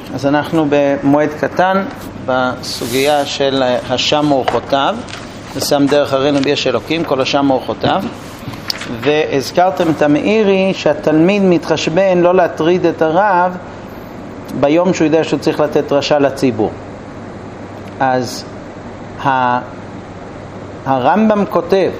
אז אנחנו במועד קטן בסוגיה של השם אורחותיו, ושם דרך הרינו ביש אלוקים, כל השם אורחותיו. והזכרתם את המאירי שהתלמיד מתחשבן לא להטריד את הרב ביום שהוא יודע שהוא צריך לתת דרשה לציבור. אז הרמב"ם כותב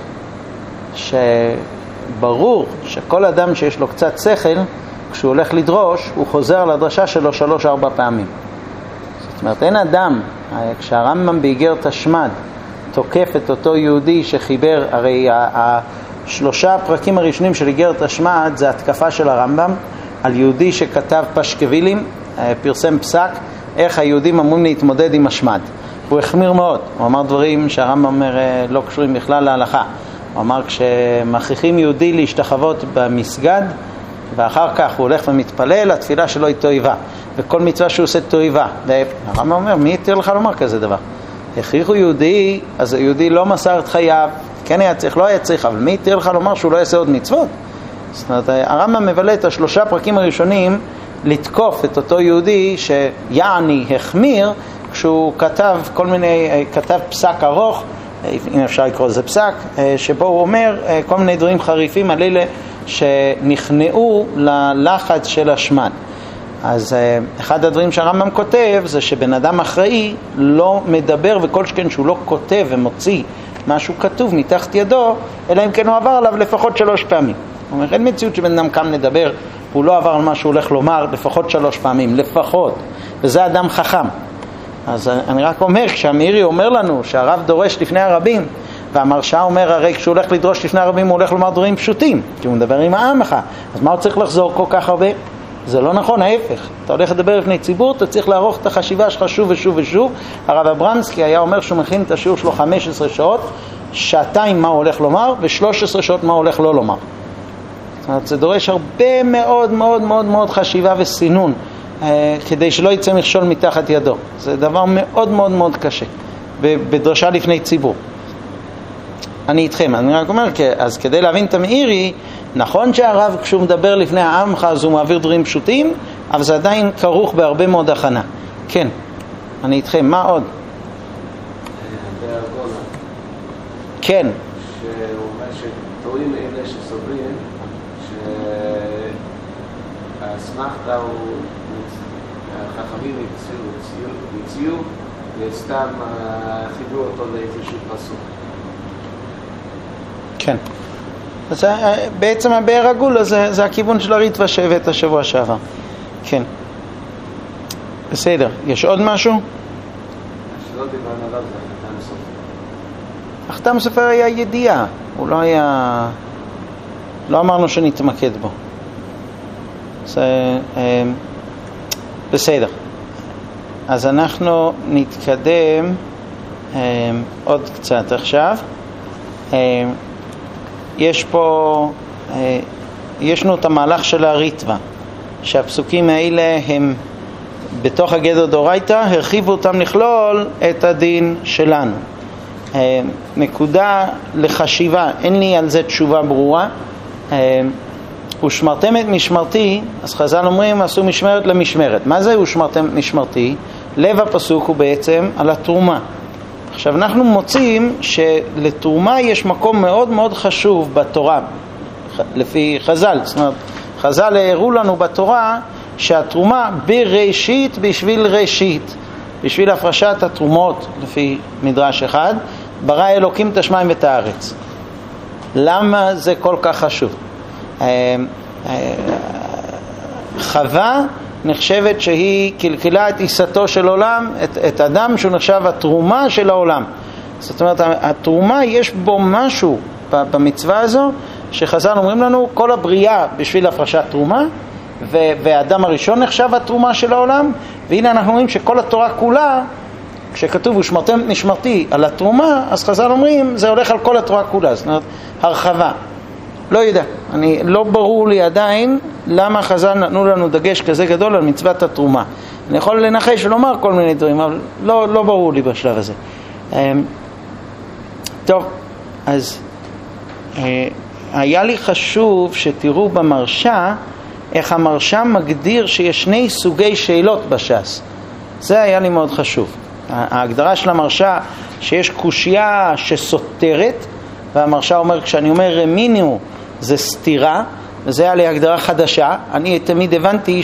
שברור שכל אדם שיש לו קצת שכל, כשהוא הולך לדרוש, הוא חוזר לדרשה שלו 3-4 פעמים. זאת אומרת, אין אדם, כשהרמב"ם באיגרת השמד תוקף את אותו יהודי שחיבר, הרי השלושה הפרקים הראשונים של איגרת השמד זה התקפה של הרמב"ם על יהודי שכתב פשקווילים, פרסם פסק איך היהודים אמורים להתמודד עם השמד. הוא החמיר מאוד, הוא אמר דברים שהרמב"ם אומר לא קשורים בכלל להלכה. הוא אמר כשמכריחים יהודי להשתחוות במסגד ואחר כך הוא הולך ומתפלל, התפילה שלו היא תועבה, וכל מצווה שהוא עושה תועבה. הרמב"ם אומר, מי יתיר לך לומר כזה דבר? הכריחו יהודי, אז היהודי לא מסר את חייו, כן היה צריך, לא היה צריך, אבל מי יתיר לך לומר שהוא לא יעשה עוד מצוות? זאת אומרת, הרמב"ם מבלה את השלושה פרקים הראשונים לתקוף את אותו יהודי שיעני החמיר, כשהוא כתב פסק ארוך, אם אפשר לקרוא לזה פסק, שבו הוא אומר כל מיני דברים חריפים על אלה שנכנעו ללחץ של השמד. אז אחד הדברים שהרמב"ם כותב זה שבן אדם אחראי לא מדבר, וכל שכן שהוא לא כותב ומוציא משהו כתוב מתחת ידו, אלא אם כן הוא עבר עליו לפחות 3 פעמים. הוא אומר, אין מציאות שבן אדם קם לדבר, הוא לא עבר על מה שהוא הולך לומר לפחות 3 פעמים, לפחות. וזה אדם חכם. אז אני רק אומר, כשהמאירי אומר לנו שהרב דורש לפני הרבים, והמרשה אומר, הרי כשהוא הולך לדרוש לפני הרבים הוא הולך לומר דברים פשוטים, כי הוא מדבר עם העמך, אז מה הוא צריך לחזור כל כך הרבה? זה לא נכון, ההפך. אתה הולך לדבר לפני ציבור, אתה צריך לערוך את החשיבה שלך שוב ושוב ושוב. הרב אברמסקי היה אומר שהוא מכין את השיעור שלו 15 שעות, 2 מה הוא הולך לומר, ו13 שעות מה הוא הולך לא לומר. זאת אומרת, זה דורש הרבה מאוד מאוד מאוד מאוד חשיבה וסינון, כדי שלא יצא מכשול מתחת ידו. זה דבר מאוד מאוד מאוד קשה, בדרשה לפני ציבור. אני איתכם, אני רק אומר, אז כדי להבין את המאירי, נכון שהרב כשהוא מדבר לפני העמך אז הוא מעביר דברים פשוטים, אבל זה עדיין כרוך בהרבה מאוד הכנה. כן, אני איתכם, מה עוד? בארגונה. כן. שהוא אומר שטועים אלה שסוברים שהאסמכתה הוא החכמים הציעו וסתם חיברו אותו לאיזשהו פסוק. כן. אז בעצם הבאר הגולה זה הכיוון של הריטווה שהבאת השבוע שעבר. כן. בסדר. יש עוד משהו? שלא דיברנו עליו זה החתם סופר. החתם סופר היה ידיעה. הוא לא היה... לא אמרנו שנתמקד בו. זה... בסדר. אז אנחנו נתקדם עוד קצת עכשיו. ישנו את המהלך של הריטווה, שהפסוקים האלה הם בתוך הגדר דורייתא, הרחיבו אותם לכלול את הדין שלנו. נקודה לחשיבה, אין לי על זה תשובה ברורה. ושמרתם את משמרתי, אז חז"ל אומרים עשו משמרת למשמרת. מה זה ושמרתם את משמרתי? לב הפסוק הוא בעצם על התרומה. עכשיו אנחנו מוצאים שלתרומה יש מקום מאוד מאוד חשוב בתורה, לפי חז"ל. זאת אומרת, חז"ל הראו לנו בתורה שהתרומה בראשית בשביל ראשית, בשביל הפרשת התרומות, לפי מדרש אחד, ברא אלוקים את השמיים ואת הארץ. למה זה כל כך חשוב? חווה נחשבת שהיא קלקלה את עיסתו של עולם, את אדם שהוא נחשב התרומה של העולם. זאת אומרת, התרומה יש בו משהו במצווה הזו, שחז"ל אומרים לנו, כל הבריאה בשביל הפרשת תרומה, והאדם הראשון נחשב התרומה של העולם, והנה אנחנו אומרים שכל התורה כולה, כשכתוב ושמרתם נשמרתי על התרומה, אז חז"ל אומרים, זה הולך על כל התורה כולה, זאת אומרת, הרחבה. לא יודע, לא ברור לי עדיין למה חז"ל נתנו לנו דגש כזה גדול על מצוות התרומה. אני יכול לנחש ולומר כל מיני דברים, אבל לא ברור לי בשלב הזה. טוב, אז היה לי חשוב שתראו במרשה איך המרשם מגדיר שיש שני סוגי שאלות בש"ס. זה היה לי מאוד חשוב. ההגדרה של המרשע שיש קושיה שסותרת, והמרשע אומר, כשאני אומר רמינו זה סתירה, וזה היה לי הגדרה חדשה. אני תמיד הבנתי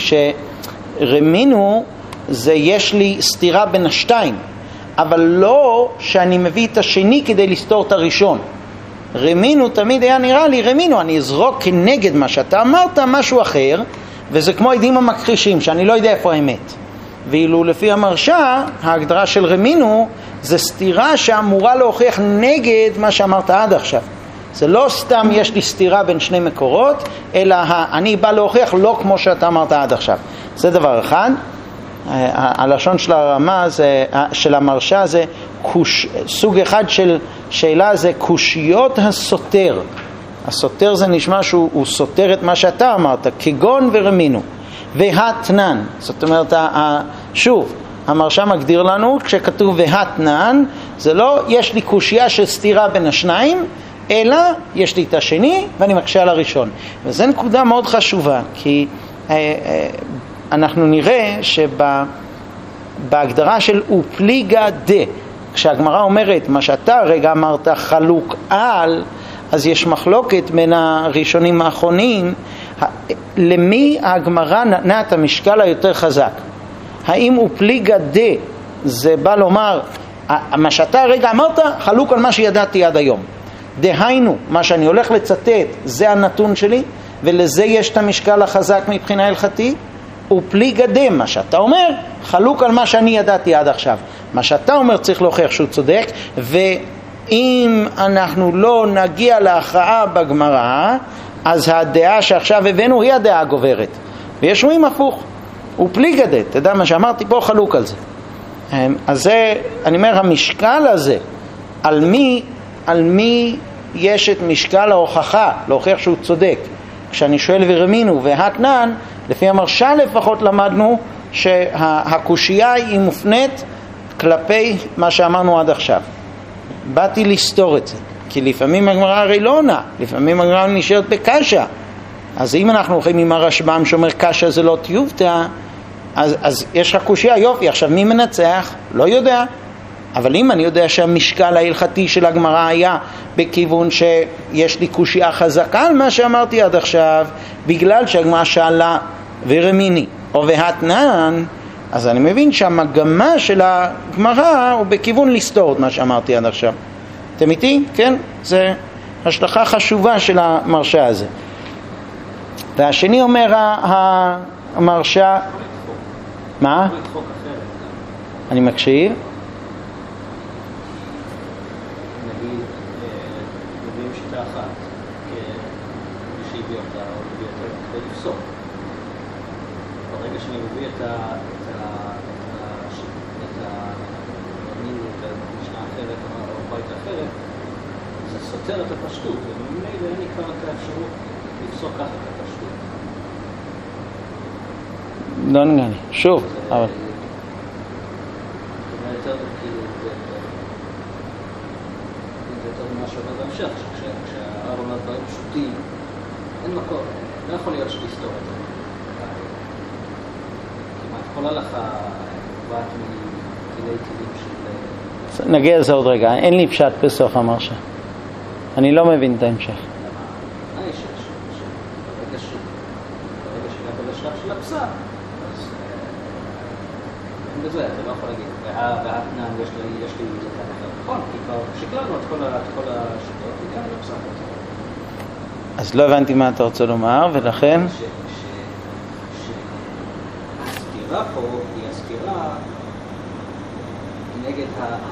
שרמינו זה יש לי סתירה בין השתיים, אבל לא שאני מביא את השני כדי לסתור את הראשון. רמינו תמיד היה נראה לי רמינו, אני אזרוק כנגד מה שאתה אמרת משהו אחר, וזה כמו עדים המכחישים שאני לא יודע איפה האמת. ואילו לפי המרשע ההגדרה של רמינו זה סתירה שאמורה להוכיח נגד מה שאמרת עד עכשיו. זה לא סתם יש לי סתירה בין שני מקורות, אלא אני בא להוכיח לא כמו שאתה אמרת עד עכשיו. זה דבר אחד. הלשון של הרמה זה, של המרשע זה סוג אחד של שאלה, זה קושיות הסותר. הסותר זה נשמע שהוא סותר את מה שאתה אמרת, כגון ורמינו והתנן. זאת אומרת, שוב, המרשע מגדיר לנו כשכתוב והתנן, זה לא יש לי קושיה של סתירה בין השניים, אלא יש לי את השני ואני מקשה על הראשון. וזו נקודה מאוד חשובה, כי אנחנו נראה שבהגדרה של אופליגה דה, כשהגמרא אומרת מה שאתה רגע אמרת חלוק על, אז יש מחלוקת בין הראשונים האחרונים, למי הגמרא נתנה את המשקל היותר חזק. האם אופליגה דה זה בא לומר מה שאתה רגע אמרת חלוק על מה שידעתי עד היום, דהיינו מה שאני הולך לצטט זה הנתון שלי ולזה יש את המשקל החזק מבחינה הלכתית, ופליגה דה מה שאתה אומר חלוק על מה שאני ידעתי עד עכשיו. מה שאתה אומר צריך להוכיח שהוא צודק, ואם אנחנו לא נגיע להכרעה בגמרא, אז הדעה שעכשיו הבאנו היא הדעה הגוברת, ויש רואים הפוך, ופליגה דה, תדע מה שאמרתי פה חלוק על זה. אז זה, אני אומר, המשקל הזה על מי יש את משקל ההוכחה להוכיח שהוא צודק. כשאני שואל ורמינו והתנן, לפי המרשע לפחות למדנו שהקושייה היא מופנית כלפי מה שאמרנו עד עכשיו. באתי לסתור את זה, כי לפעמים הגמרא הרי לא עונה, לפעמים הגמרא נשארת בקשה. אז אם אנחנו הולכים עם הרשב"ם שאומר קשה זה לא טיובתא, אז יש לך קושייה, יופי, עכשיו מי מנצח? לא יודע. אבל אם אני יודע שהמשקל ההלכתי של הגמרא היה בכיוון שיש לי קושייה חזקה על מה שאמרתי עד עכשיו, בגלל שהגמרא שאלה ורמיני או והתנן, אז אני מבין שהמגמה של הגמרא הוא בכיוון לסתור את מה שאמרתי עד עכשיו. אתם איתי? כן? זה השלכה חשובה של המרשע הזה. והשני אומר המרשע, מה? אני מקשיב. ברגע שאני מביא את המשנה האחרת או בית האחרת, זה סותר את הפשטות, וממילא אין לי כבר את האפשרות לפסוק ככה את הפשטות. לא נגעני, שוב, אבל... זה יותר כאילו, זה יותר ממה שעובד בהמשך, כשהרב אומר דברים פשוטים, אין מקום, לא יכול להיות שתסתור את זה. כל הלכה באת מטילי טילים של... נגיע לזה עוד רגע, אין לי פשט בסוף המרשע. אני לא מבין את ההמשך. ברגע שהגעת לשלב של הפסק, אז אין בזה, אתה לא יכול להגיד, והתנן יש לי זה כאן אחר. נכון, כי כבר שקלנו את כל השיטות, וכאן לפסק את זה. אז לא הבנתי מה אתה רוצה לומר, ולכן... הסתירה פה היא הסתירה נגד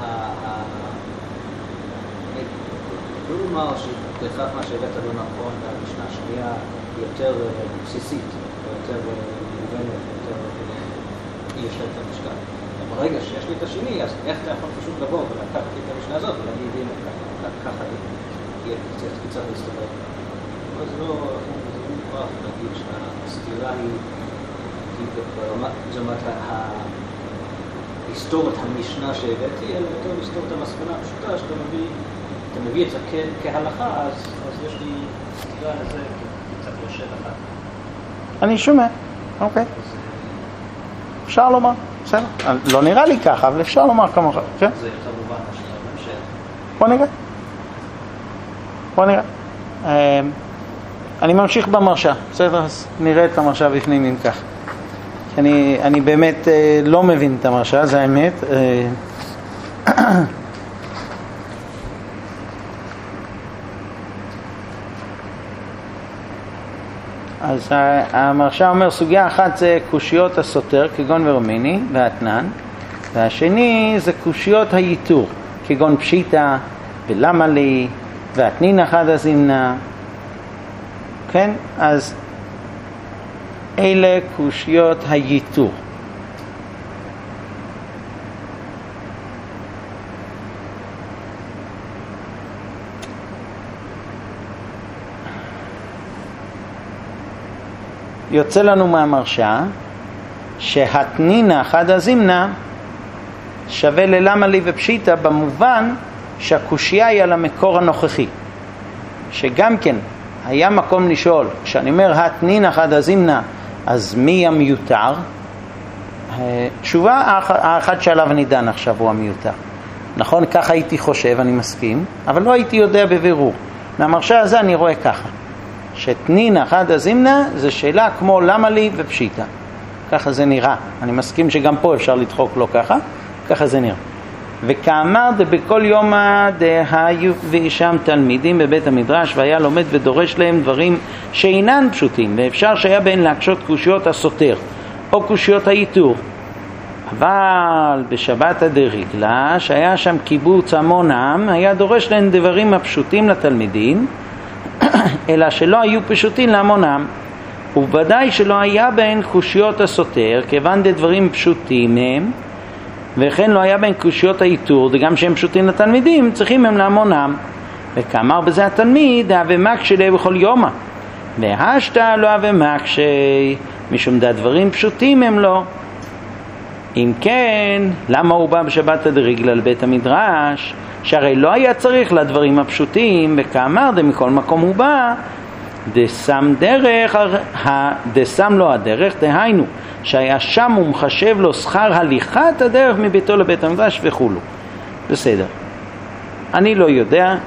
לא לומר שבהכרח מה שהבאת לא נכון והמשנה השנייה היא יותר בסיסית, יותר מובנת, יותר יש לה את המשקל. ברגע שיש לי את השני, אז איך אתה יכול פשוט לבוא ולקחת לי את המשנה הזאת ולהגיד הנה ככה יהיה קצת להסתבר. אבל זה לא מוכרח להגיד שהסתירה היא זאת אומרת, לסתור את המשנה שהבאתי, אלא יותר לסתור את המסקנה הפשוטה שאתה מביא את זה כהלכה, אז יש לי סתירה לזה קצת יושבת אחת. אני שומע, אוקיי. אפשר לומר, בסדר. לא נראה לי ככה, אבל אפשר לומר כמוך. כן? זה יותר מובן מה שאתה בוא בהמשך. נראה. אני ממשיך במרשה, בסדר? אז נראה את המרשה בפנים אם כך. אני באמת לא מבין את המרשה, זה האמת. אז המרשה אומר, סוגיה אחת זה קושיות הסותר, כגון ורמיני והתנן, והשני זה קושיות היתור, כגון פשיטה ולמה לי והתנין אחד הזמנה. כן? אז אלה קושיות היתור. יוצא לנו מהמרשה שהתנינה חד הזמנה שווה ללמה לי ופשיטה, במובן שהקושיה היא על המקור הנוכחי, שגם כן היה מקום לשאול, כשאני אומר התנינה חד הזמנה, אז מי המיותר? תשובה האחד שעליו נידן עכשיו הוא המיותר. נכון, ככה הייתי חושב, אני מסכים, אבל לא הייתי יודע בבירור. מהמרשה הזה אני רואה ככה, שתנינה חד הזמנה זה שאלה כמו למה לי ופשיטה. ככה זה נראה. אני מסכים שגם פה אפשר לדחוק לו ככה זה נראה. וכאמר בכל יום דהיו וישם תלמידים בבית המדרש, והיה לומד ודורש להם דברים שאינן פשוטים, ואפשר שהיה בהן להקשות קושיות הסותר או קושיות היתור. אבל בשבת הדרגלה, שהיה שם קיבוץ המון עם, היה דורש להם דברים הפשוטים לתלמידים, אלא שלא היו פשוטים להמון עם, ובוודאי שלא היה בהן קושיות הסותר, כיוון דברים פשוטים הם, וכן לא היה בהן קושיות היתור, וגם שהם פשוטים לתלמידים, צריכים הם להמון עם. וכאמר בזה התלמיד, הווה מקשה ליה בכל יומה, והשתה לא הווה מקשה, משום דברים פשוטים הם לא. אם כן, למה הוא בא בשבת הדרגלה לבית המדרש? שהרי לא היה צריך לדברים הפשוטים, וכאמר מכל מקום הוא בא, דשם לו הדרך, דהיינו, שהיה שם הוא מחשב לו שכר הליכת הדרך מביתו לבית המדרש וכולו. בסדר. אני לא יודע,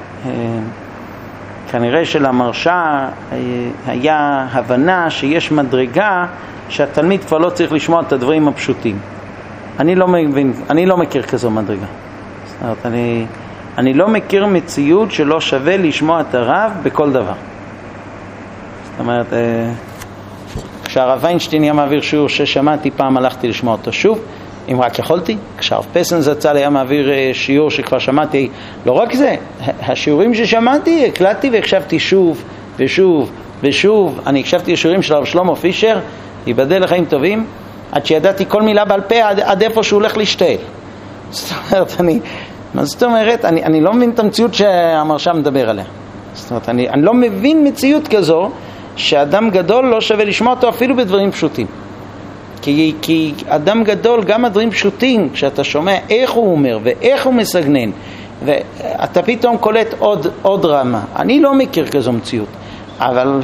כנראה שלמרשה היה הבנה שיש מדרגה שהתלמיד כבר לא צריך לשמוע את הדברים הפשוטים. אני לא מכיר כזו מדרגה. זאת אומרת, אני לא מכיר מציאות שלא שווה לשמוע את הרב בכל דבר. זאת אומרת, כשהרב ויינשטיין היה מעביר שיעור ששמעתי פעם, הלכתי לשמוע אותו שוב, אם רק יכולתי. כשהרב פסן זצ"ל היה מעביר שיעור שכבר שמעתי, לא רק זה, השיעורים ששמעתי, הקלטתי והקשבתי שוב ושוב ושוב. אני הקשבתי לשיעורים של הרב שלמה פישר, ייבדל לחיים טובים, עד שידעתי כל מילה בעל פה עד איפה שהוא הולך להשתעל. זאת אומרת, מה זאת אומרת? אני לא מבין את המציאות שהמרשה מדבר עליה. זאת אומרת, אני לא מבין מציאות כזו שאדם גדול לא שווה לשמוע אותו אפילו בדברים פשוטים. כי אדם גדול, גם הדברים פשוטים, כשאתה שומע איך הוא אומר ואיך הוא מסגנן, ואתה פתאום קולט עוד רמה. אני לא מכיר כזו מציאות, אבל...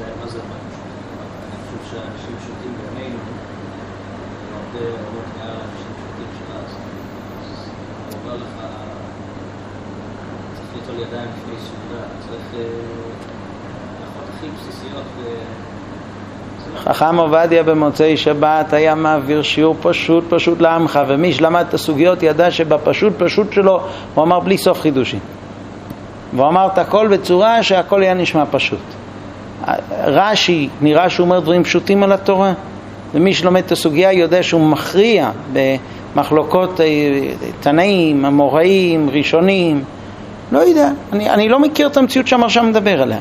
חכם עובדיה במוצאי שבת היה מעביר שיעור פשוט לעמך, ומי שלמד את הסוגיות ידע שבפשוט שלו הוא אמר בלי סוף חידושים, והוא אמר את הכל בצורה שהכל היה נשמע פשוט. רש"י נראה שהוא אומר דברים פשוטים על התורה, ומי שלומד את הסוגיה יודע שהוא מכריע במחלוקות תנאים, אמוראים, ראשונים. לא יודע, אני לא מכיר את המציאות שהמרשה מדבר עליה.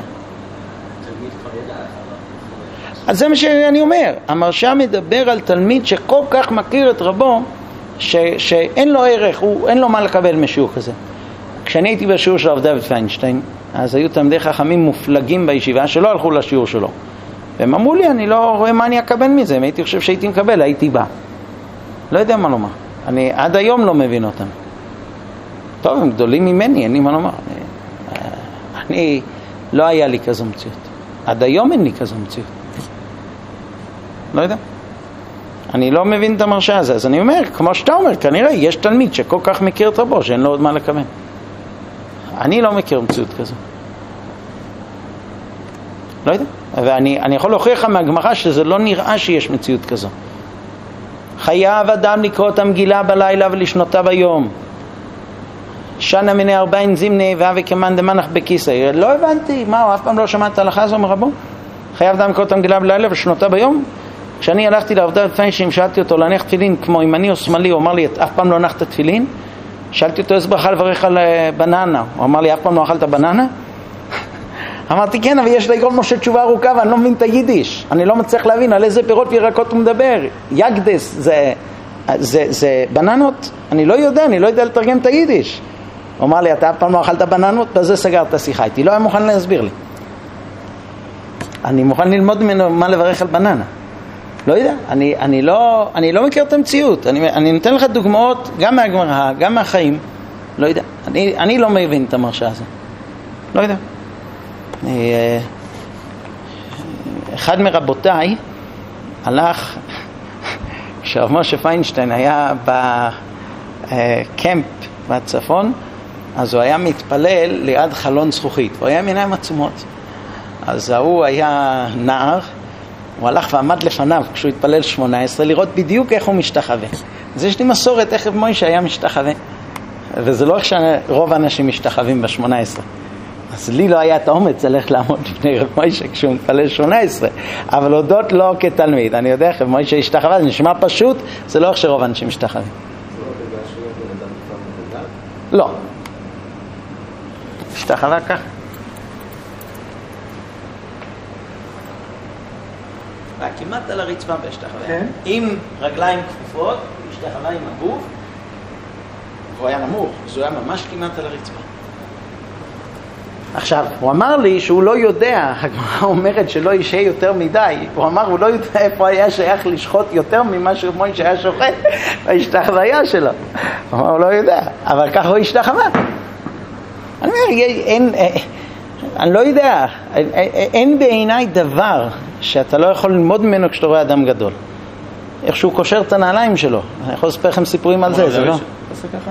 אז זה מה שאני אומר, המרשה מדבר על תלמיד שכל כך מכיר את רבו, שאין לו ערך, אין לו מה לקבל משיעור כזה. כשאני הייתי בשיעור של הרב דוד פיינשטיין, אז היו תלמידי חכמים מופלגים בישיבה שלא הלכו לשיעור שלו. והם אמרו לי, אני לא רואה מה אני אקבל מזה, אם הייתי חושב שהייתי מקבל, הייתי בא. לא יודע מה לומר. אני עד היום לא מבין אותם. טוב, הם גדולים ממני, אין לי מה לומר. לא היה לי כזו מציאות. עד היום אין לי כזו מציאות. לא יודע. אני לא מבין את המרשה הזה, אז אני אומר, כמו שאתה אומר, כנראה יש תלמיד שכל כך מכיר את רבו, שאין לו עוד מה לכוון. אני לא מכיר מציאות כזו. לא יודע. ואני יכול להוכיח לך מהגמרא שזה לא נראה שיש מציאות כזו. חייב אדם לקרוא את המגילה בלילה ולשנותה ביום. שנה מני 40 זימני ואהבה כמן דמנח בכיסא. לא הבנתי, מה, הוא אף פעם לא שמע את ההלכה הזו מרבו? חייב אדם לקרוא את המגילה בלילה ולשנותה ביום? כשאני הלכתי לעבודה לפני שאלתי אותו להניח תפילין, כמו ימני או שמאלי, הוא אמר לי, אף פעם לא הנחת תפילין? שאלתי אותו, איזה ברכה לברך על בננה? הוא אמר לי, אף פעם לא אכלת בננה? אמרתי, כן, אבל יש לגרום משה תשובה ארוכה, ואני לא מבין את היידיש. אני לא מצליח להבין על איזה פירות וירקות הוא מדבר. יגדס, זה בננות? אני לא יודע לתרגם את היידיש. הוא אמר לי, אתה אף פעם לא אכלת בננות? בזה סגרת שיחה איתי. לא היה מוכן להסביר לי. אני מוכן ללמוד ממנו מה לברך על בננה. לא יודע, אני לא מכיר את המציאות. אני נותן לך דוגמאות גם מהגמרא, גם מהחיים. לא יודע, אני לא מבין את המרשה הזה. לא יודע. אחד מרבותיי הלך, כשהרב משה פיינשטיין היה בקמפ בצפון, אז הוא היה מתפלל ליד חלון זכוכית, הוא היה עם עיניים עצומות. אז הוא היה נער, הוא הלך ועמד לפניו כשהוא התפלל 18 לראות בדיוק איך הוא משתחווה. אז יש לי מסורת איך רב משה היה משתחווה, וזה לא איך שרוב האנשים משתחווים ב-18. אז לי לא היה את האומץ ללכת לעמוד לפני רב משה כשהוא מתפלל 18, אבל הודות לו כתלמיד, אני יודע איך רב משה השתחווה, זה נשמע פשוט, זה לא איך שרוב האנשים משתחווים. לא. השתחווה כך. כמעט על הרצפה בהשתחווה. עם רגליים כפופות, השתחווה עם הגוף, והוא היה נמוך, אז הוא היה ממש כמעט על הרצפה. עכשיו, הוא אמר לי שהוא לא יודע, הגמרא אומרת שלא ישהה יותר מדי, הוא אמר, הוא לא יודע איפה היה שייך לשחוט יותר ממה שמוי שהיה שוחט, בהשתחוויה שלו. הוא אמר, הוא לא יודע, אבל ככה הוא השתחווה. אני אומר, אני לא יודע, אין בעיניי דבר שאתה לא יכול ללמוד ממנו כשאתה רואה אדם גדול. איך שהוא קושר את הנעליים שלו. אני יכול לספר לכם סיפורים על זה, זה לא? תעשה ככה.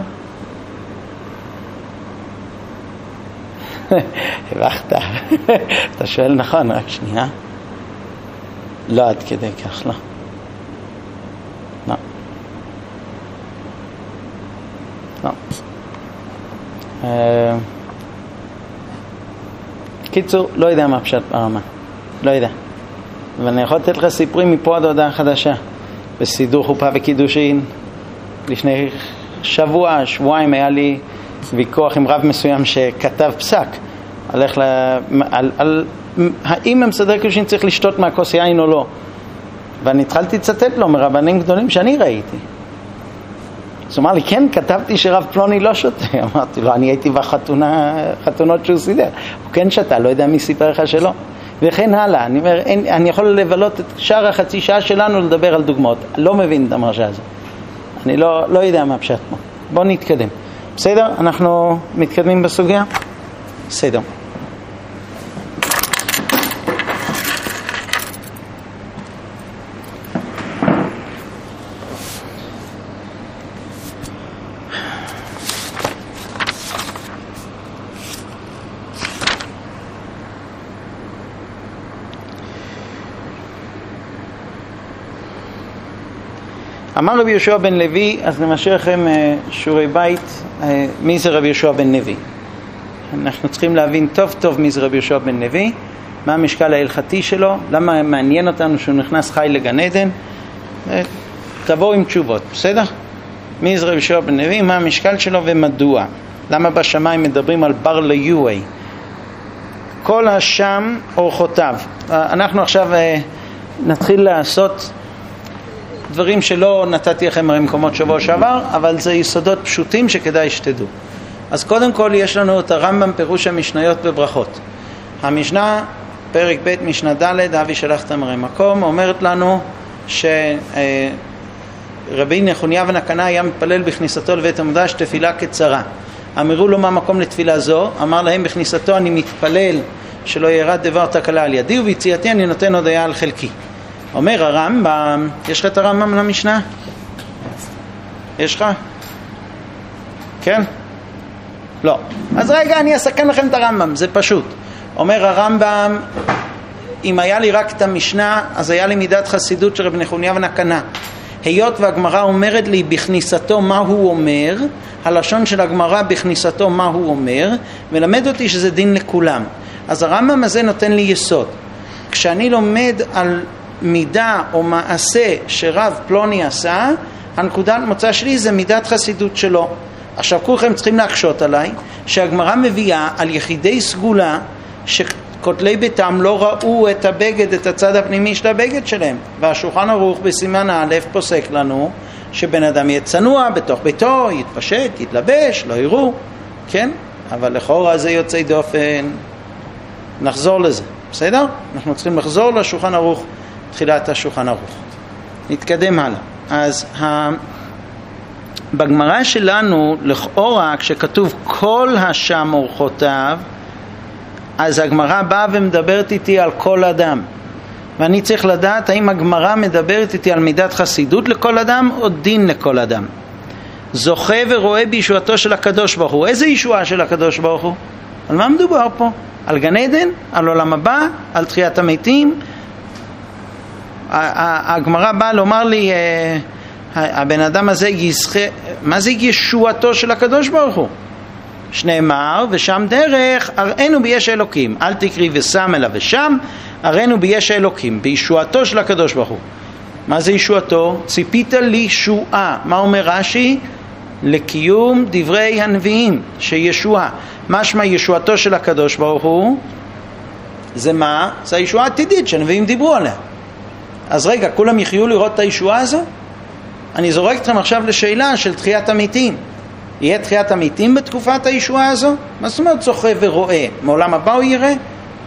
הבחת. אתה שואל נכון, רק שנייה. לא עד כדי כך, לא. לא. לא. קיצור, לא יודע מה פשט ברמה. לא יודע. ואני יכול לתת לך סיפורים מפה עד הודעה חדשה. בסידור חופה וקידושין. לפני שבועיים היה לי ויכוח עם רב מסוים שכתב פסק. על האם המסדר קידושין צריך לשתות מהכוס יין או לא. ואני התחלתי לצטט לו מרבנים גדולים שאני ראיתי. אז הוא אמר לי, כן, כתבתי שרב פלוני לא שותה. אמרתי לו, אני הייתי בחתונות שהוא סידר. הוא כן שתה, לא יודע מי סיפר לך שלא. וכן הלאה. אני אומר, אני יכול לבלות את שאר החצי שעה שלנו לדבר על דוגמאות. לא מבין את המרשה הזה. אני לא יודע מה פשט פה. בואו נתקדם. בסדר? אנחנו מתקדמים בסוגיה? בסדר. אמר רבי יהושע בן לוי, אז נמשך לכם שיעורי בית, מי זה רבי יהושע בן לוי. אנחנו צריכים להבין טוב טוב מי זה רבי יהושע בן לוי, מה המשקל ההלכתי שלו, למה מעניין אותנו שהוא נכנס חי לגן עדן. תבואו עם תשובות, בסדר? מי זה רבי יהושע בן לוי, מה המשקל שלו ומדוע. למה בשמיים מדברים על בר ליווי. כל השם אורחותיו. אנחנו עכשיו נתחיל לעשות דברים שלא נתתי לכם במקומות שבוע שעבר, אבל זה יסודות פשוטים שכדאי שתדעו. אז קודם כל יש לנו את הרמב"ם פירוש המשניות בברכות. המשנה, פרק ב' משנה ד', אבי שלחתם מראה מקום, אומרת לנו שרבי נחוניה בן הקנה היה מתפלל בכניסתו לבית המקדש תפילה קצרה. אמרו לו מה מקום לתפילה זו, אמר להם בכניסתו אני מתפלל שלא ירד דבר תקלה על ידי, וביציאתי אני נותן הודיה על חלקי. אומר הרמב"ם, יש לך את הרמב"ם למשנה? יש לך? כן? לא. אז רגע, אני אסכן לכם את הרמב"ם, זה פשוט. אומר הרמב"ם, אם היה לי רק את המשנה, אז היה לי מידת חסידות של רב נחוניה בן הקנה. היות והגמרא אומרת לי בכניסתו מה הוא אומר, הלשון של הגמרא בכניסתו מה הוא אומר, מלמד אותי שזה דין לכולם. אז הרמב"ם הזה נותן לי יסוד. כשאני לומד על מידה או מעשה שרב פלוני עשה, הנקודת מוצא שלי זה מידת חסידות שלו. עכשיו כולכם צריכים להקשות עליי שהגמרא מביאה על יחידי סגולה שכותלי ביתם לא ראו את הבגד, את הצד הפנימי של הבגד שלהם, והשולחן ערוך בסימן א' פוסק לנו שבן אדם יהיה צנוע בתוך ביתו, יתפשט, יתלבש, לא יראו, כן? אבל לכאורה זה יוצא דופן. נחזור לזה, בסדר? אנחנו צריכים לחזור לשולחן ערוך, תחילת השולחן ערוך. נתקדם הלאה. אז בגמרא שלנו לכאורה כשכתוב כל השם אורחותיו, אז הגמרא באה ומדברת איתי על כל אדם, ואני צריך לדעת האם הגמרא מדברת איתי על מידת חסידות לכל אדם או דין לכל אדם. זוכה ורואה בישועתו של הקדוש ברוך הוא. איזה ישועה של הקדוש ברוך הוא? על מה מדובר פה? על גן עדן? על עולם הבא? על תחיית המתים? הגמרא באה לומר לי הבן אדם הזה יזכה. מה זה ישועתו של הקדוש ברוך הוא? שנאמר ושם דרך הראינו ביש אלוקים, אל תקרי ושם אלא ושם הראינו ביש אלוקים, בישועתו של הקדוש ברוך הוא. מה זה ישועתו? ציפית לישועה. מה אומר רש"י? לקיום דברי הנביאים, שישועה. משמע ישועתו של הקדוש ברוך הוא זה מה? זה הישועה העתידית שהנביאים דיברו עליה. אז רגע, כולם יחיו לראות את הישועה הזו? אני זורק אתכם עכשיו לשאלה של תחיית המתים. יהיה תחיית המתים בתקופת הישועה הזו? מה זאת אומרת זוכה ורואה? מעולם הבא הוא יראה?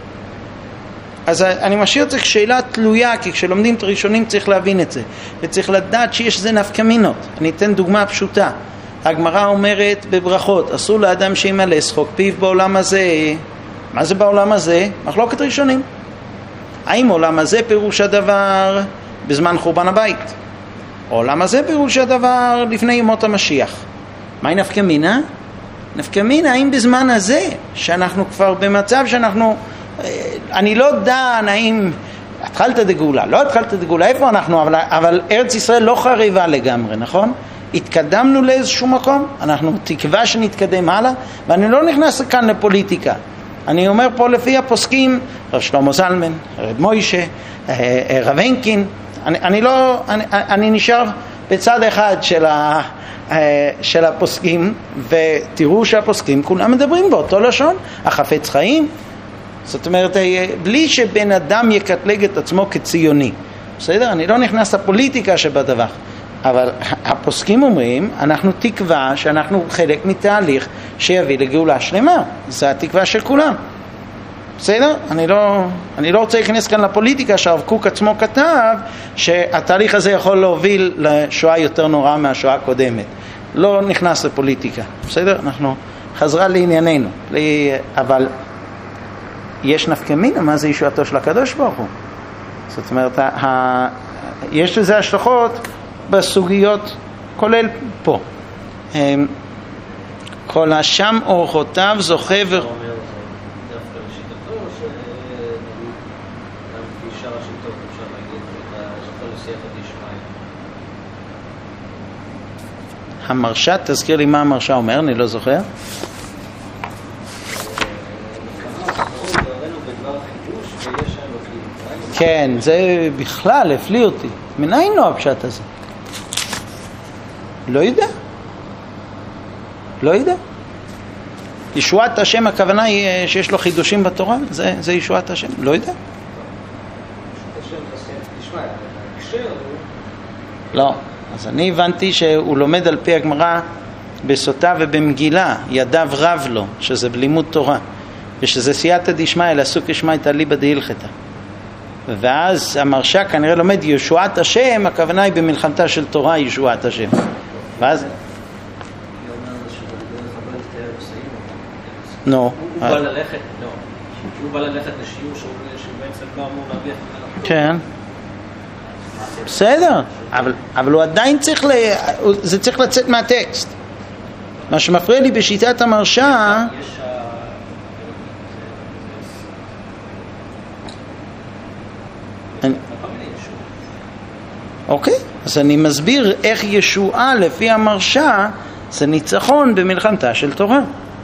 אז אני משאיר את זה כשאלה תלויה, כי כשלומדים את הראשונים צריך להבין את זה, וצריך לדעת שיש זה נפקא מינות. אני אתן דוגמה פשוטה. הגמרא אומרת בברכות, אסור לאדם שימלא שחוק פיו בעולם הזה. מה זה בעולם הזה? מחלוקת ראשונים. האם עולם הזה פירוש הדבר בזמן חורבן הבית? עולם הזה פירוש הדבר לפני ימות המשיח. מהי נפקא מינה? נפקא מינה, האם בזמן הזה, שאנחנו כבר במצב שאנחנו, אני לא דן האם התחלת דגאולה, לא התחלת דגאולה, איפה אנחנו, אבל ארץ ישראל לא חריבה לגמרי, נכון? התקדמנו לאיזשהו מקום, אנחנו תקווה שנתקדם הלאה, ואני לא נכנס כאן לפוליטיקה. אני אומר פה לפי הפוסקים, רב שלמה זלמן, רב מוישה, רב הנקין, אני נשאר בצד אחד של הפוסקים, ותראו שהפוסקים כולם מדברים באותו לשון, החפץ חיים. זאת אומרת, בלי שבן אדם יקטלג את עצמו כציוני, בסדר? אני לא נכנס לפוליטיקה שבדבר, אבל הפוסקים אומרים, אנחנו תקווה שאנחנו חלק מתהליך שיביא לגאולה שלמה. זו התקווה של כולם, בסדר? אני לא רוצה להיכנס כאן לפוליטיקה שהרב קוק עצמו כתב שהתהליך הזה יכול להוביל לשואה יותר נוראה מהשואה הקודמת. לא נכנס לפוליטיקה, בסדר? אנחנו חזרה לענייננו, אבל יש נפקא מינה, מה זה ישועתו של הקדוש ברוך הוא? זאת אומרת, יש לזה השלכות בסוגיות, כולל פה. כל השם אורחותיו זוכה המרשה, תזכיר לי מה המרשה אומר, אני לא זוכר. כן, זה בכלל הפליא אותי. מנין לא הפשט הזה? לא יודע. ישועת השם, הכוונה היא שיש לו חידושים בתורה? זה ישועת השם? לא יודע. לא. אז אני הבנתי שהוא לומד על פי הגמרא בסוטה ובמגילה, ידיו רב לו, שזה בלימוד תורה, ושזה סייעתא דשמיא, לעסוק ישמעתא ליבא דהלכתא. ואז המרשה כנראה לומד ישועת השם, הכוונה היא במלחמתה של תורה ישועת השם. ואז הוא בא ללכת לשיעור שהוא בעצם לא אמור להביח ממנו. כן. בסדר, אבל הוא עדיין צריך, זה צריך לצאת מהטקסט. מה שמפריע לי בשיטת המרשה, אוקיי, אז אני מסביר איך ישועה לפי המרשה זה ניצחון במלחמתה של תורה.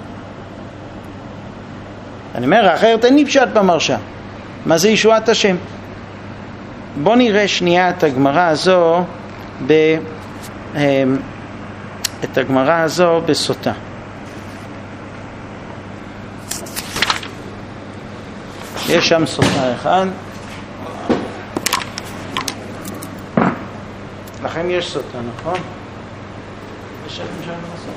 אני אומר, אחרת אין לי פשט במרשה. מה זה ישועת השם? בוא נראה שנייה את הגמרא הזו את הגמרא הזו בסוטה. יש שם סוטה אחד. לכם יש סוטה, נכון? יש שם סוטה.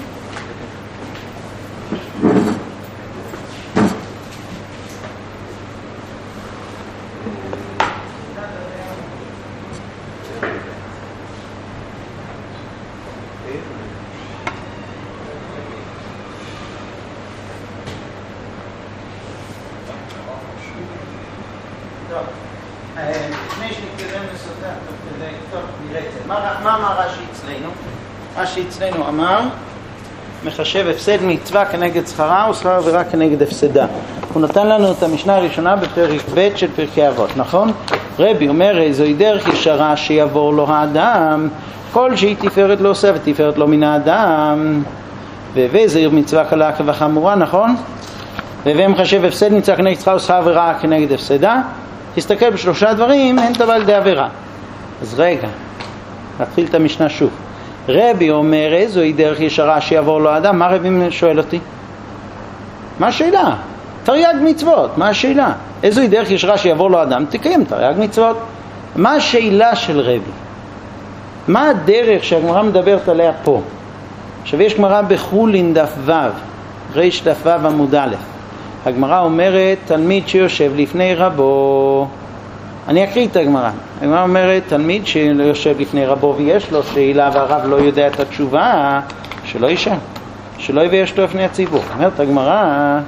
לפני שנתקדם לסוטה, טוב, נראה את זה. מה אמר רש"י אצלנו? רש"י אצלנו אמר, מחשב הפסד מצווה כנגד שכרה ושכר עבירה כנגד הפסדה. הוא נתן לנו את המשנה הראשונה בפרק ב' של פרקי אבות, נכון? רבי אומר, זוהי דרך ישרה שיעבור לו האדם, כל שהיא תפארת לא עושה ותפארת לו מן האדם. וזהיר מצווה קלה וחמורה, נכון? ומחשב הפסד מצווה כנגד שכרה ושכר עבירה כנגד הפסדה. תסתכל בשלושה דברים, אין דבר לידי עבירה. אז רגע, נתחיל את המשנה שוב. רבי אומר, זוהי דרך ישרה שיעבור לו האדם. מה רבי שואל אותי? מה השאלה? תרי"ג מצוות, מה השאלה? איזוהי דרך ישרה שיעבור לו האדם? תקיים תרי"ג מצוות. מה השאלה של רבי? מה הדרך שהגמרא מדברת עליה פה? עכשיו יש גמרא בחולין דף ו', ריש דף ו' עמוד א'. הגמרא אומרת, תלמיד שיושב לפני רבו. אני אקריא את הגמרא. הגמרא אומרת, תלמיד שיושב לפני רבו ויש לו שאלה והרב לא יודע את התשובה, שלא ישאל, שלא יבייש לו לפני הציבור. אומרת הגמרא,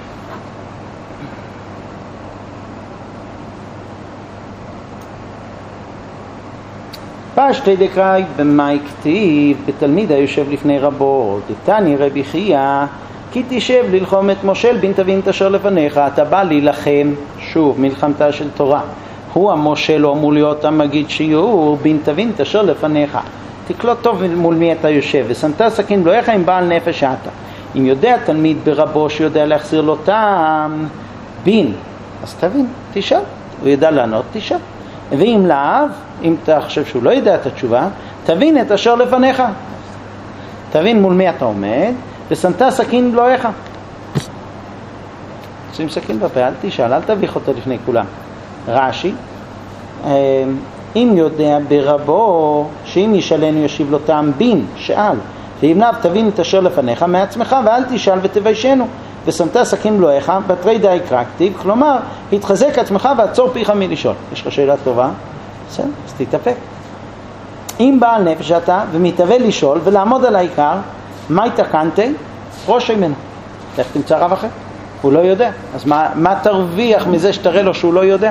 פשטי דקראי במאי כתיב, בתלמיד היושב לפני רבו, דתני רבי חייא, כי תשב ללחום את מושל בין תבין תשר לפניך. אתה בא להילחם, שוב, מלחמתה של תורה. הוא המושל, הוא אמור להיות המגיד שיעור, בין תבין תשר לפניך. תקלוט טוב מול מי אתה יושב. ושמת סכין לא איך עם בעל נפש אתה. אם יודע תלמיד ברבו שיודע להחזיר לו טעם, בין, אז תבין, תשאל. הוא ידע לענות, תשאל. ואם לאו, אם אתה חושב שהוא לא יודע את התשובה, תבין את אשר לפניך. תבין מול מי אתה עומד, ושמת סכין בלועיך. שים סכין בפה, אל תשאל, אל תביך אותו לפני כולם. רש"י, אם יודע ברבו, שאם ישאלנו ישיב לו טעם בין, שאל, ואם לאו תבין את אשר לפניך מעצמך, ואל תשאל ותביישנו. ושמת סכין בלועיך, בתרי די קרקטיב, כלומר, התחזק עצמך ועצור פיך מלשאול. יש לך שאלה טובה? בסדר, אז תתאפק. אם בעל נפש אתה ומתאבל לשאול ולעמוד על העיקר, מה התקנתי? ראש ממנו. איך תמצא רב אחר? הוא לא יודע. אז מה תרוויח מזה שתראה לו שהוא לא יודע?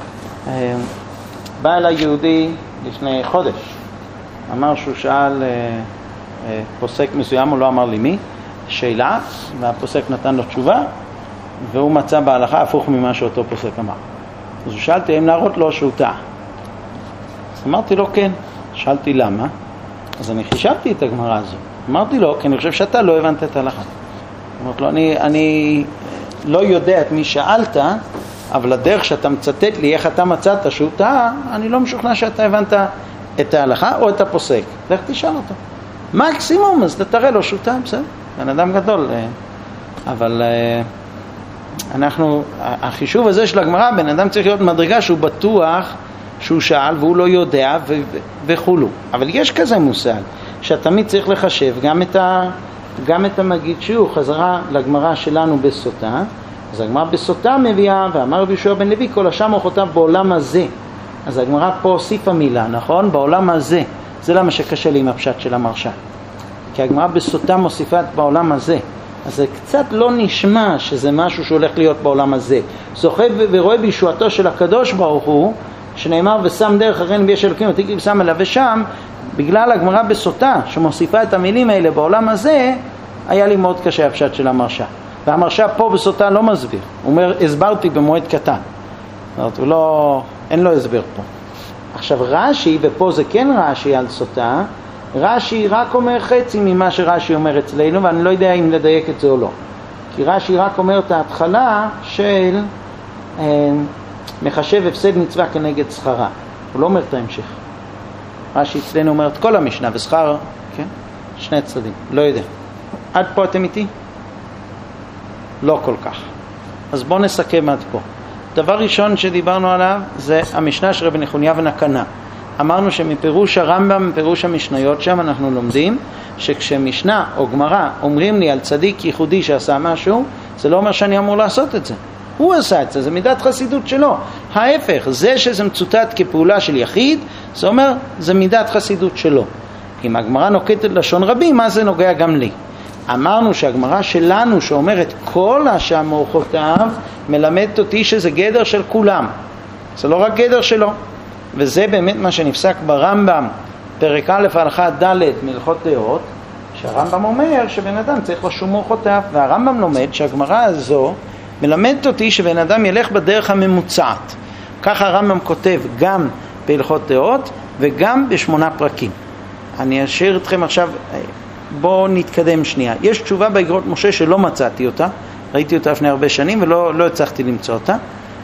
בא אליי יהודי לפני חודש. אמר שהוא שאל פוסק מסוים, הוא לא אמר לי מי, שאלה, והפוסק נתן לו תשובה, והוא מצא בהלכה הפוך ממה שאותו פוסק אמר. אז הוא שאלתי אם להראות לו שהוא טעה. אז אמרתי לו כן. שאלתי למה? אז אני חישבתי את הגמרא הזו. אמרתי לו, כי אני חושב שאתה לא הבנת את ההלכה. אמרתי לו, אני לא יודע את מי שאלת, אבל הדרך שאתה מצטט לי, איך אתה מצאת שהוא טעה, אני לא משוכנע שאתה הבנת את ההלכה או את הפוסק. לך תשאל אותו. מקסימום, אז תראה לו שהוא טעה, בסדר? בן אדם גדול. אבל החישוב הזה של הגמרא, בן אדם צריך להיות מדרגה שהוא בטוח שהוא שאל והוא לא יודע וכולו. אבל יש כזה מושג שתמיד צריך לחשב גם את המגיד שהוא חזרה לגמרא שלנו בסוטה. אז הגמרא בסוטה מביאה, ואמר רבי יהושע בן לוי, כל השם מוחותיו בעולם הזה. אז הגמרא פה הוסיפה מילה, נכון? בעולם הזה. זה למה שקשה לי עם הפשט של המרשה. כי הגמרא בסוטה מוסיפה בעולם הזה. אז זה קצת לא נשמע שזה משהו שהולך להיות בעולם הזה. זוכה ורואה בישועתו של הקדוש ברוך הוא, שנאמר ושם דרך אחרי נביאי של אלוקים ותקריב שם אליו ושם, בגלל הגמרא בסוטה שמוסיפה את המילים האלה בעולם הזה, היה לי מאוד קשה הפשט של המרשה. והמרשה פה בסוטה לא מסביר, הוא אומר הסברתי במועד קטן, זאת אומרת, אין לו הסבר פה. עכשיו רש"י, ופה זה כן רש"י על סוטה, רש"י רק אומר חצי ממה שרש"י אומר אצלנו, ואני לא יודע אם לדייק את זה או לא, כי רש"י רק אומר את ההתחלה של מחשב הפסד מצווה כנגד שכרה, הוא לא אומר את ההמשך. רש"י אצלנו אומר את כל המשנה ושכר, כן? שני צדדים, לא יודע. עד פה אתם איתי? לא כל כך. אז בואו נסכם עד פה. דבר ראשון שדיברנו עליו זה המשנה של רבי נחוניה ונקנה. אמרנו שמפירוש הרמב"ם, מפירוש המשניות שם אנחנו לומדים שכשמשנה או גמרא אומרים לי על צדיק ייחודי שעשה משהו, זה לא אומר שאני אמור לעשות את זה. הוא עשה את זה, זה מידת חסידות שלו. ההפך, זה שזה מצוטט כפעולה של יחיד, זה אומר, זה מידת חסידות שלו. אם הגמרא נוקטת לשון רבים, מה זה נוגע גם לי? אמרנו שהגמרא שלנו שאומרת כל השם אורחותיו מלמדת אותי שזה גדר של כולם, זה לא רק גדר שלו, וזה באמת מה שנפסק ברמב"ם פרק א' הלכה ד' מהלכות דעות, שהרמב"ם אומר שבן אדם צריך לשום אורחותיו, והרמב"ם לומד שהגמרא הזו מלמדת אותי שבן אדם ילך בדרך הממוצעת. ככה הרמב"ם כותב גם בהלכות דעות וגם ב8 פרקים. אני אשאיר אתכם עכשיו, בואו נתקדם שנייה. יש תשובה באגרות משה שלא מצאתי אותה, ראיתי אותה לפני הרבה שנים ולא הצלחתי למצוא אותה,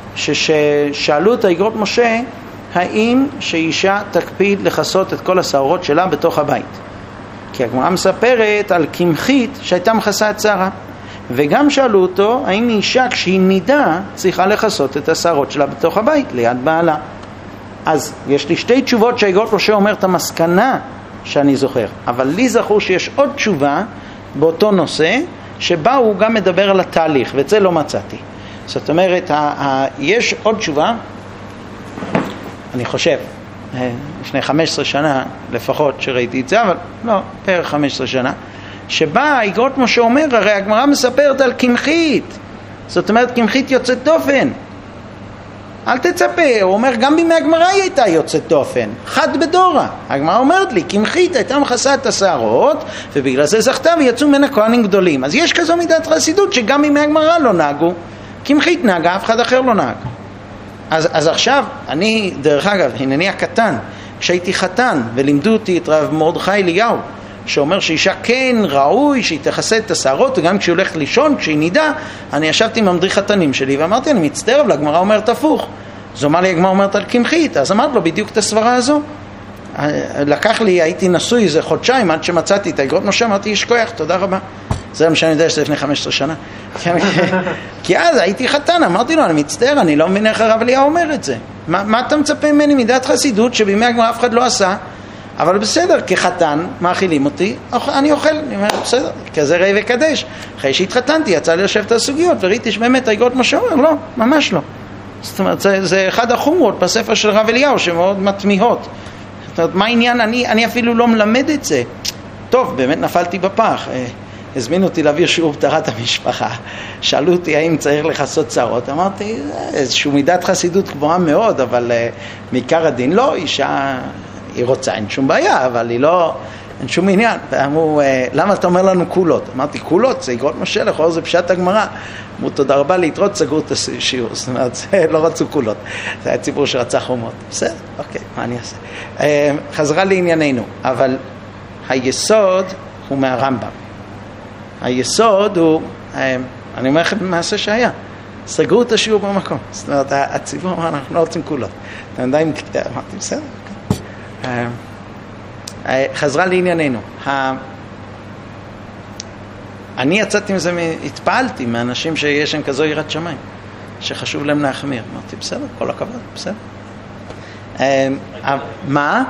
ששאלו את האגרות משה האם שאישה תקפיד לחסות את כל השערות שלה בתוך הבית, כי הגמרא מספרת על קמחית שהייתה מכסה את שערה, וגם שאלו אותו האם אישה כשהיא נידה צריכה לחסות את השערות שלה בתוך הבית ליד בעלה. אז יש לי שתי תשובות שהאגרות משה אומר את המסקנה שאני זוכר, אבל לי זכור שיש עוד תשובה באותו נושא שבה הוא גם מדבר על התהליך, ואת זה לא מצאתי. זאת אומרת, יש עוד תשובה, אני חושב, לפני 15 שנה לפחות שראיתי את זה, אבל לא, בערך 15 שנה, שבה האגרות משה אומר, הרי הגמרא מספרת על קמחית, זאת אומרת קמחית יוצאת דופן, אל תצפה, הוא אומר גם בימי הגמרא היא הייתה יוצאת דופן, חד בדורה. הגמרא אומרת לי, קמחית הייתה מכסה את השערות ובגלל זה זכתה ויצאו ממנה כהנים גדולים. אז יש כזו מידת חסידות שגם בימי הגמרא לא נהגו, קמחית נהגה, אף אחד אחר לא נהג. אז עכשיו, אני דרך אגב, הנני הקטן, כשהייתי חתן ולימדו אותי את רב מרדכי אליהו שאומר שאישה כן ראוי שהיא תכסה את השערות, וגם כשהיא הולכת לישון, כשהיא נידה, אני ישבתי עם המדריך חתנים שלי ואמרתי, אני מצטער, אבל הגמרא אומרת הפוך. זו מה לי הגמרא אומרת על קמחית, אז אמרתי לו בדיוק את הסברה הזו. לקח לי, הייתי נשוי איזה חודשיים עד שמצאתי את האגרות משה, אמרתי יש כוח, תודה רבה. זה מה שאני יודע שזה לפני 15 שנה. כי אז הייתי חתן, אמרתי לו, אני מצטער, אני לא מבין איך הרב אליהו אומר את זה. מה אתה מצפה ממני מידת חסידות שבימי הגמרא אף אחד לא עשה? אבל בסדר, כחתן, מאכילים אותי, אני אוכל, אני אומר, בסדר, כזה ראי וקדש. אחרי שהתחתנתי, יצא לי לשבת על סוגיות, וראיתי שבאמת האגרות משה אומר, לא, ממש לא. זאת אומרת, זה אחד החומרות בספר של רב אליהו, שמאוד מתמיהות. זאת אומרת, מה העניין? אני אפילו לא מלמד את זה. טוב, באמת נפלתי בפח. הזמינו אותי להעביר שיעור פטרת המשפחה. שאלו אותי האם צריך לחסות שערות. אמרתי, איזשהו מידת חסידות גבוהה מאוד, אבל מעיקר הדין לא, אישה... היא רוצה, אין שום בעיה, אבל היא לא, אין שום עניין. ואמרו, למה אתה אומר לנו קולות? אמרתי, קולות, זה אגרות משה, לכאורה זה פשט הגמרא. אמרו, תודה רבה להתראות, סגרו את השיעור. זאת אומרת, לא רצו קולות. זה היה ציבור שרצה חומות. בסדר, אוקיי, מה אני אעשה? חזרה לענייננו, אבל היסוד הוא מהרמב"ם. היסוד הוא, אני אומר לכם מעשה שהיה. סגרו את השיעור במקום. זאת אומרת, הציבור אמר, אנחנו לא רוצים קולות. אתם יודעים, אמרתי, בסדר. חזרה לענייננו. אני יצאתי מזה, התפעלתי מאנשים שיש להם כזו יראת שמיים שחשוב להם להחמיר. אמרתי בסדר, כל הכבוד, בסדר. מה?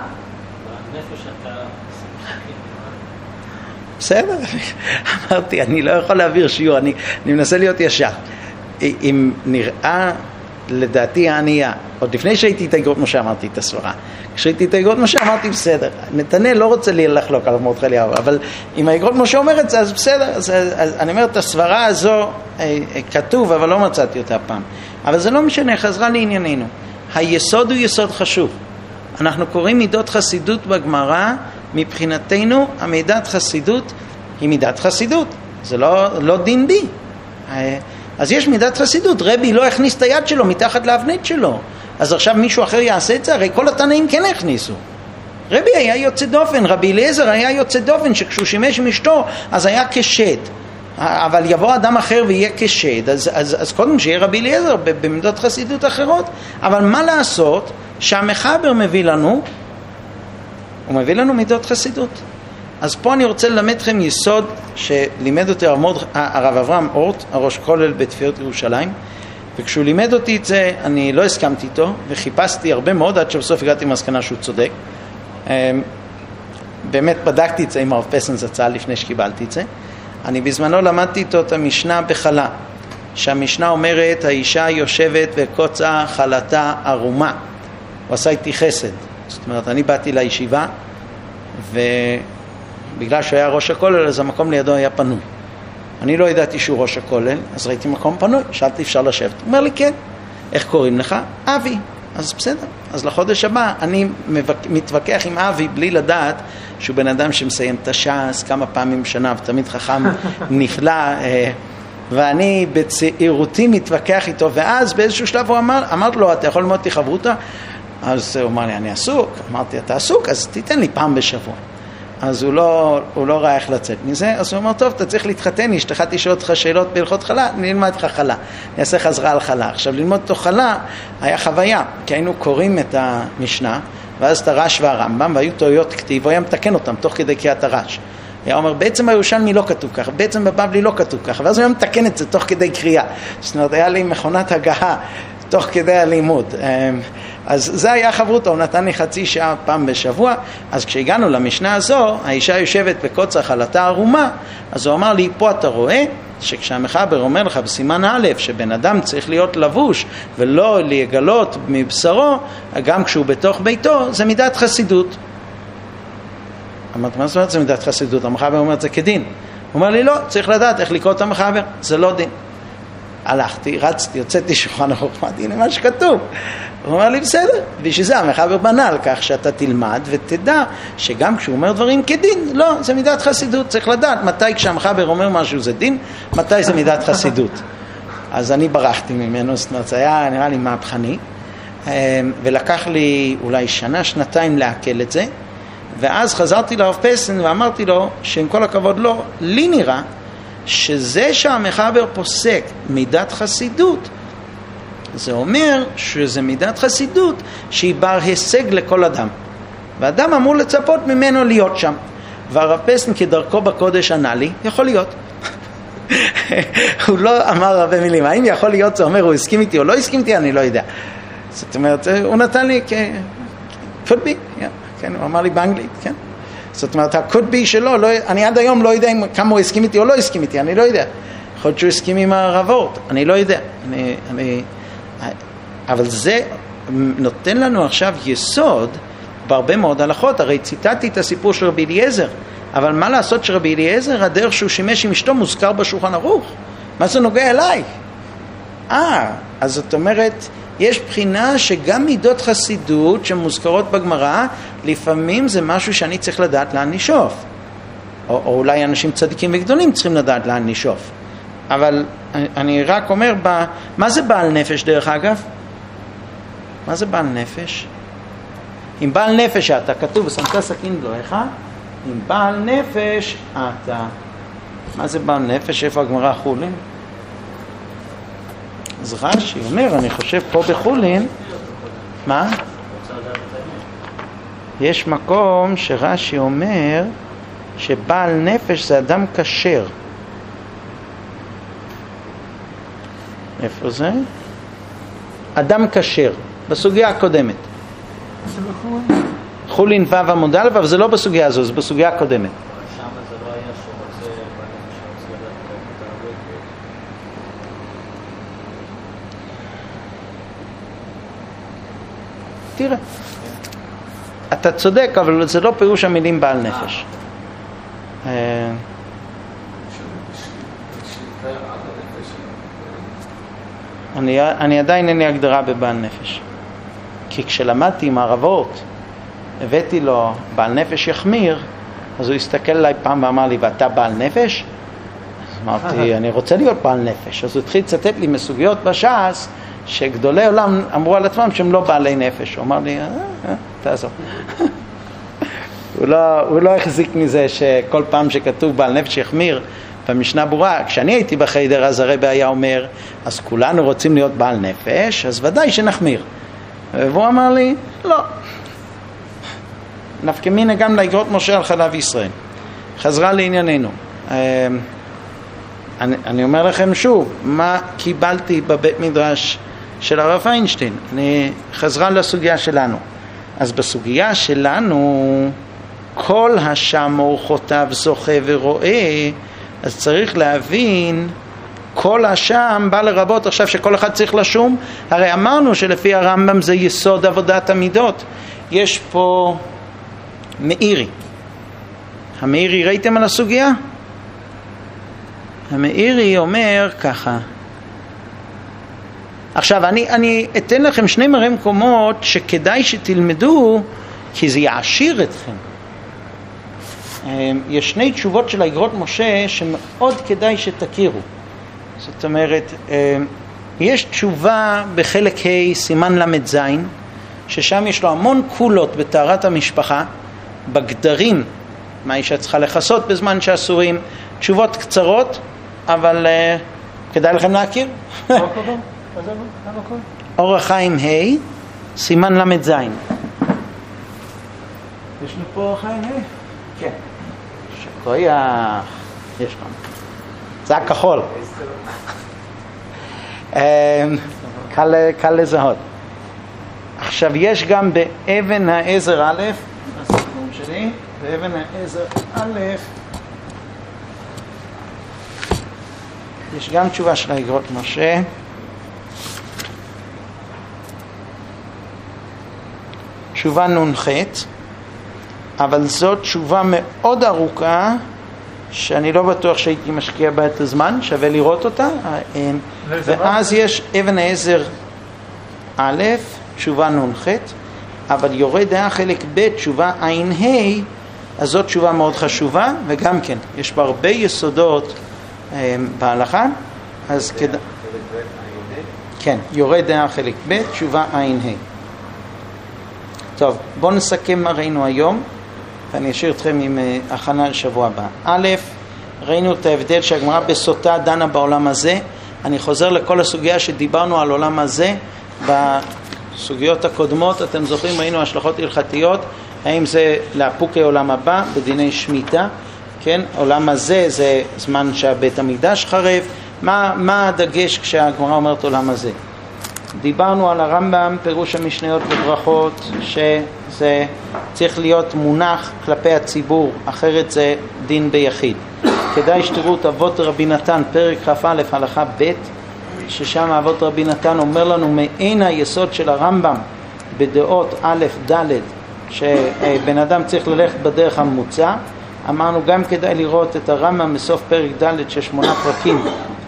בסדר. אמרתי אני לא יכול להעביר שיעור, אני מנסה להיות ישר. אם נראה לדעתי הענייה, עוד לפני שהייתי את האגרות משה אמרתי את הסברה, כשהייתי את האגרות משה אמרתי בסדר, נתנאל לא רוצה לי לחלוק על מרדכי אליהו, אבל אם האגרות משה אומר את זה אז בסדר, אז אני אומר את הסברה הזו כתוב אבל לא מצאתי אותה פעם, אבל זה לא משנה, חזרה לענייננו. היסוד הוא יסוד חשוב. אנחנו קוראים מידות חסידות בגמרא, מבחינתנו המידת חסידות היא מידת חסידות, זה לא דין בי. אז יש מידת חסידות, רבי לא הכניס את היד שלו מתחת לאבנית שלו, אז עכשיו מישהו אחר יעשה את זה? הרי כל התנאים כן הכניסו. רבי היה יוצא דופן, רבי אליעזר היה יוצא דופן, שכשהוא שימש עם אשתו אז היה כשד, אבל יבוא אדם אחר ויהיה כשד, אז קודם שיהיה רבי אליעזר במידות חסידות אחרות. אבל מה לעשות שהמחבר מביא לנו, הוא מביא לנו מידות חסידות. אז פה אני רוצה ללמד אתכם יסוד שלימד אותי הרב אברהם אורט, הראש כולל בתפארת ירושלים, וכשהוא לימד אותי את זה אני לא הסכמתי איתו וחיפשתי הרבה מאוד עד שבסוף הגעתי למסקנה שהוא צודק. באמת בדקתי את זה עם הרב פסן זצ"ל לפני שקיבלתי את זה. אני בזמנו למדתי איתו את המשנה בחלה, שהמשנה אומרת האישה יושבת וקוצה חלתה ערומה. הוא עשה איתי חסד, זאת אומרת אני באתי לישיבה ובגלל שהוא היה ראש הכולל אז המקום לידו היה פנוי. אני לא ידעתי שהוא ראש הכולל, אז ראיתי מקום פנוי, שאלתי אפשר לשבת, הוא אומר לי כן. איך קוראים לך? אבי. אז בסדר, אז לחודש הבא אני מתווכח עם אבי בלי לדעת שהוא בן אדם שמסיים את הש"ס כמה פעמים בשנה ותמיד חכם נפלא, ואני בצעירותי מתווכח איתו, ואז באיזשהו שלב הוא אמרתי לו אתה יכול ללמוד אותי חברותה? אז הוא אמר לי אני עסוק. אמרתי אתה עסוק? אז תיתן לי פעם בשבוע. אז הוא לא ראה איך לצאת מזה, אז הוא אומר טוב אתה צריך להתחתן, אשתך תשאל אותך שאלות בהלכות חלה, אני אלמד לך חלה, אני אעשה חזרה על חלה. עכשיו ללמוד אותו חלה היה חוויה, כי היינו קוראים את המשנה ואז את הרש והרמב"ם והיו טעויות כתיב, הוא היה מתקן אותם תוך כדי קריאת הרש. היה אומר בעצם בירושלמי לא כתוב ככה, בעצם בבבלי לא כתוב ככה, ואז הוא היה מתקן את זה תוך כדי קריאה. זאת אומרת היה לי מכונת הגעה תוך כדי הלימוד. אז זה היה חברותו, הוא נתן לי חצי שעה פעם בשבוע. אז כשהגענו למשנה הזו, האישה יושבת בקוצה חלתה ערומה, אז הוא אמר לי פה אתה רואה שכשהמחבר אומר לך בסימן א' שבן אדם צריך להיות לבוש ולא לגלות מבשרו גם כשהוא בתוך ביתו, זה מידת חסידות. אמרתי מה זאת אומרת זה מידת חסידות? המחבר אומר את זה כדין. הוא אומר לי לא, צריך לדעת איך לקרוא את המחבר, זה לא דין. הלכתי, רצתי, יוצאתי שולחן ערוך, אמרתי, הנה מה שכתוב. הוא אומר לי, בסדר, בשביל זה המחבר בנה על כך שאתה תלמד ותדע שגם כשהוא אומר דברים כדין, לא, זה מידת חסידות, צריך לדעת מתי כשהמחבר אומר משהו זה דין, מתי זה מידת חסידות. אז אני ברחתי ממנו, זאת אומרת, זה היה נראה לי מהפכני, ולקח לי אולי שנה, שנתיים לעכל את זה, ואז חזרתי לרב פסן ואמרתי לו, שעם כל הכבוד לו, לי נראה, שזה שהמחבר פוסק מידת חסידות, זה אומר שזה מידת חסידות שהיא בר הישג לכל אדם, ואדם אמור לצפות ממנו להיות שם. והרב פסן כדרכו בקודש ענה לי, יכול להיות. הוא לא אמר הרבה מילים, האם יכול להיות זה אומר הוא הסכים איתי או לא הסכים איתי, אני לא יודע. זאת אומרת, הוא נתן לי could be, כן, הוא אמר לי באנגלית, כן. זאת אומרת, ה-could be שלו, אני עד היום לא יודע כמה הוא הסכים איתי או לא הסכים איתי, אני לא יודע. יכול להיות שהוא הסכים עם הרבות, אני לא יודע. אבל זה נותן לנו עכשיו יסוד בהרבה מאוד הלכות. הרי ציטטתי את הסיפור של רבי אליעזר, אבל מה לעשות שרבי אליעזר, הדרך שהוא שימש עם אשתו מוזכר בשולחן ערוך? מה זה נוגע אליי? אז זאת אומרת, יש בחינה שגם מידות חסידות שמוזכרות בגמרא, לפעמים זה משהו שאני צריך לדעת לאן לשאוף. או אולי אנשים צדיקים וגדולים צריכים לדעת לאן לשאוף. אבל אני רק אומר, מה זה בעל נפש דרך אגב? מה זה בעל נפש? אם בעל נפש אתה, כתוב ושמת סכין בלועך, אם בעל נפש אתה. מה זה בעל נפש? איפה הגמרא חולין? אז רש"י אומר, אני חושב פה בחולין, מה? יש מקום שרש"י אומר שבעל נפש זה אדם כשר. איפה זה? אדם כשר, בסוגיה הקודמת. חולין ו' עמוד א', אבל זה לא בסוגיה הזו, זה בסוגיה הקודמת. שם זה לא היה שהוא רוצה תראה, אתה צודק, אבל זה לא פירוש המילים בעל נפש. אני עדיין אין לי הגדרה בבעל נפש. כי כשלמדתי עם הערבות, הבאתי לו בעל נפש יחמיר, אז הוא הסתכל עליי פעם ואמר לי, ואתה בעל נפש? אמרתי, אני רוצה להיות בעל נפש. אז הוא התחיל לצטט לי מסוגיות בש"ס, שגדולי עולם אמרו על עצמם שהם לא בעלי נפש. הוא אמר לי, תעזור. הוא לא החזיק מזה שכל פעם שכתוב בעל נפש יחמיר במשנה ברורה, כשאני הייתי בחדר אז הרבי היה אומר, אז כולנו רוצים להיות בעל נפש, אז ודאי שנחמיר. והוא אמר לי, לא. נפקא מינה גם לאגרות משה על חלב ישראל. חזרה לענייננו. אני אומר לכם שוב, מה קיבלתי בבית מדרש של הרב פיינשטיין? אני חזרה לסוגיה שלנו. אז בסוגיה שלנו, כל השם אורחותיו זוכה ורואה, אז צריך להבין, כל השם בא לרבות עכשיו שכל אחד צריך לשום. הרי אמרנו שלפי הרמב"ם זה יסוד עבודת המידות. יש פה מאירי. המאירי, ראיתם על הסוגיה? המאירי אומר ככה. עכשיו אני אתן לכם שני מראי מקומות שכדאי שתלמדו, כי זה יעשיר אתכם. יש שני תשובות של האגרות משה שמאוד כדאי שתכירו. זאת אומרת, יש תשובה בחלק ה' סימן למד זין, ששם יש לו המון קולות בתארת המשפחה, בגדרים, מה אישה צריכה לחסות בזמן שאסורים, תשובות קצרות, אבל כדאי לכם להכיר. אור החיים ה' סימן למד זין. יש לנו פה אור החיים ה'? כן. שכוייך, יש לנו. זה הכחול. קל לזהות. עכשיו יש גם באבן העזר א', הסיכום שלי, באבן העזר א', יש גם תשובה של האגרות משה. תשובה נ"ח, אבל זאת תשובה מאוד ארוכה, שאני לא בטוח שהייתי משקיע בה את הזמן, שווה לראות אותה. ואז יש אבן העזר א', תשובה נ"ח, אבל יורה דעה חלק ב', תשובה עין ה', אז זאת תשובה מאוד חשובה, וגם כן, יש בה הרבה יסודות בהלכה, אז כדאי... כן, יורה דעה חלק ב', תשובה עין ה'. טוב, בואו נסכם מה ראינו היום, ואני אשאיר אתכם עם הכנה לשבוע הבא. א', ראינו את ההבדל שהגמרא בסוטה דנה בעולם הזה. אני חוזר לכל הסוגיה שדיברנו על עולם הזה בסוגיות הקודמות. אתם זוכרים, ראינו השלכות הלכתיות, האם זה לאפוקי עולם הבא בדיני שמיטה, כן? עולם הזה זה זמן שהבית המקדש חרב. מה הדגש כשהגמרא אומרת עולם הזה? דיברנו על הרמב"ם, פירוש המשניות לברכות, שזה צריך להיות מונח כלפי הציבור, אחרת זה דין ביחיד. כדאי שתראו את אבות רבי נתן, פרק כ"א הלכה ב', ששם אבות רבי נתן אומר לנו מעין היסוד של הרמב"ם בדעות א' ד', שבן אדם צריך ללכת בדרך הממוצע. אמרנו גם כדאי לראות את הרמב"ם מסוף פרק ד' של 8 פרקים.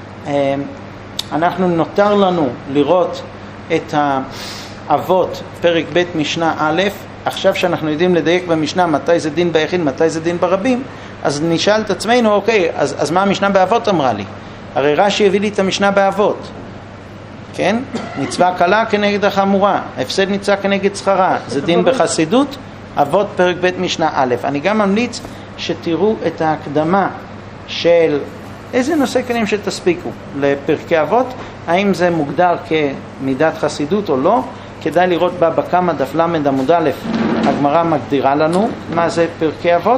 אנחנו נותר לנו לראות את האבות פרק ב' משנה א'. עכשיו שאנחנו יודעים לדייק במשנה מתי זה דין ביחיד, מתי זה דין ברבים, אז נשאל את עצמנו, אוקיי, אז מה המשנה באבות אמרה לי? הרי רש"י הביא לי את המשנה באבות, כן? מצווה קלה כנגד החמורה, הפסד מצווה כנגד שכרה, זה דין בחסידות. אבות פרק ב' משנה א'. אני גם ממליץ שתראו את ההקדמה של איזה נושא כלים שתספיקו לפרקי אבות, האם זה מוגדר כמידת חסידות או לא. כדאי לראות בבא קמא דף למד עמוד א', הגמרא מגדירה לנו מה זה פרקי אבות.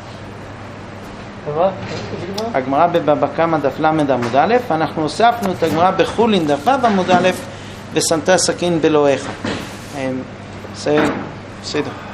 הגמרא בבבא קמא דף למד עמוד א', אנחנו הוספנו את הגמרא בחולין דף ו' עמוד א', ושמת סכין באלוהיך. זה בסדר.